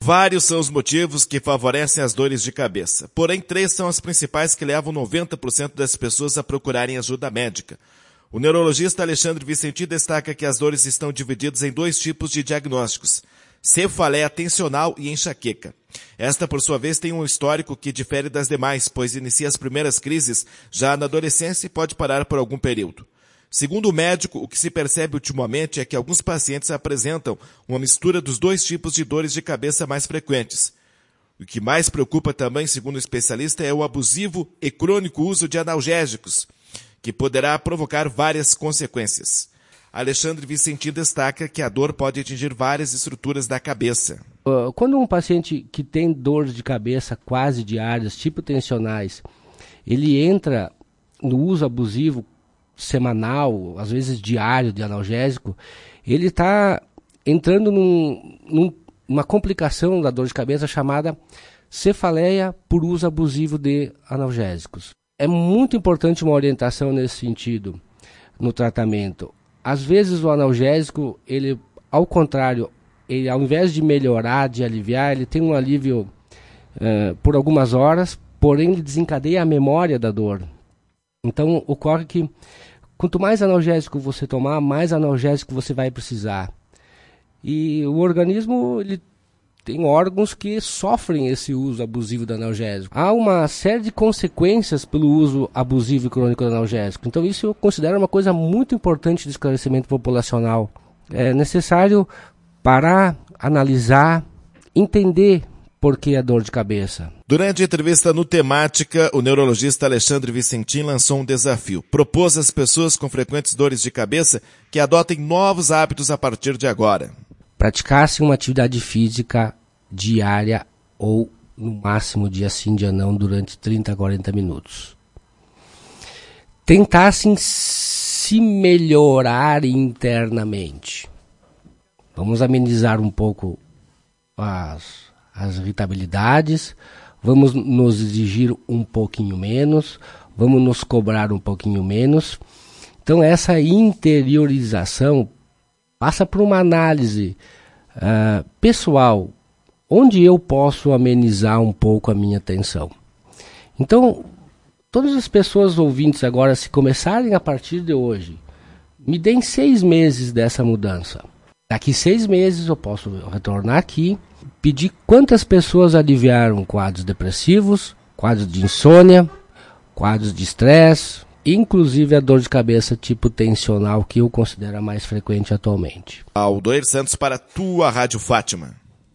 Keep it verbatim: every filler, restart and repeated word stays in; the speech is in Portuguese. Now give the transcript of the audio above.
Vários são os motivos que favorecem as dores de cabeça. Porém, três são as principais que levam noventa por cento das pessoas a procurarem ajuda médica. O neurologista Alexandre Vicentim destaca que as dores estão divididas em dois tipos de diagnósticos: cefaleia tensional e enxaqueca. Esta, por sua vez, tem um histórico que difere das demais, pois inicia as primeiras crises já na adolescência e pode parar por algum período. Segundo o médico, o que se percebe ultimamente é que alguns pacientes apresentam uma mistura dos dois tipos de dores de cabeça mais frequentes. O que mais preocupa também, segundo o especialista, é o abusivo e crônico uso de analgésicos, que poderá provocar várias consequências. Alexandre Vicentim destaca que a dor pode atingir várias estruturas da cabeça. Quando um paciente que tem dores de cabeça quase diárias, tipo tensionais, ele entra no uso abusivo semanal, às vezes diário de analgésico, ele está entrando num, num, numa complicação da dor de cabeça chamada cefaleia por uso abusivo de analgésicos. É muito importante uma orientação nesse sentido no tratamento. Às vezes o analgésico, ele, ao contrário, ele, ao invés de melhorar, de aliviar, ele tem um alívio uh, por algumas horas, porém ele desencadeia a memória da dor. Então ocorre que quanto mais analgésico você tomar, mais analgésico você vai precisar. E o organismo, ele tem órgãos que sofrem esse uso abusivo do analgésico. Há uma série de consequências pelo uso abusivo e crônico do analgésico. Então isso eu considero uma coisa muito importante de esclarecimento populacional. É necessário parar, analisar, entender por que a dor de cabeça. Durante a entrevista no Temática, o neurologista Alexandre Vicentim lançou um desafio. Propôs às pessoas com frequentes dores de cabeça que adotem novos hábitos a partir de agora. Praticasse uma atividade física diária ou, no máximo, dia sim, dia não, durante trinta a quarenta minutos. Tentassem se melhorar internamente. Vamos amenizar um pouco as, as irritabilidades, vamos nos exigir um pouquinho menos, vamos nos cobrar um pouquinho menos. Então essa interiorização passa por uma análise uh, pessoal, onde eu posso amenizar um pouco a minha tensão. Então, todas as pessoas ouvintes agora, se começarem a partir de hoje, me deem seis meses dessa mudança. Daqui seis meses eu posso retornar aqui, pedir quantas pessoas aliviaram quadros depressivos, quadros de insônia, quadros de estresse, inclusive a dor de cabeça tipo tensional, que eu considero a mais frequente atualmente. Aldoir Santos para a tua Rádio Fátima.